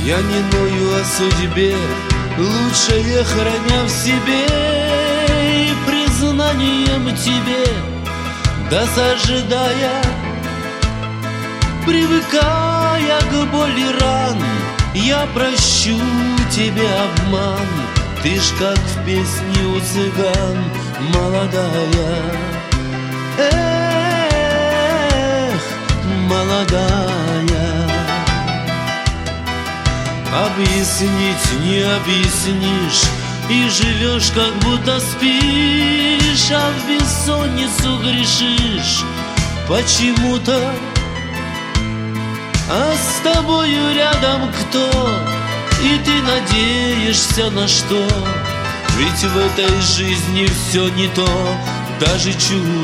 Я не ною о судьбе, лучшее храня в себе, и признанием тебе досаждая, привыкая к боли ран, я прощу тебе обман. Ты ж как в песне у цыган молодая. Эх, молодая. Объяснить не объяснишь, и живешь, как будто спишь, а в бессонницу грешишь почему-то. А с тобою рядом кто? И ты надеешься на что? Ведь в этой жизни все не то, даже чудо.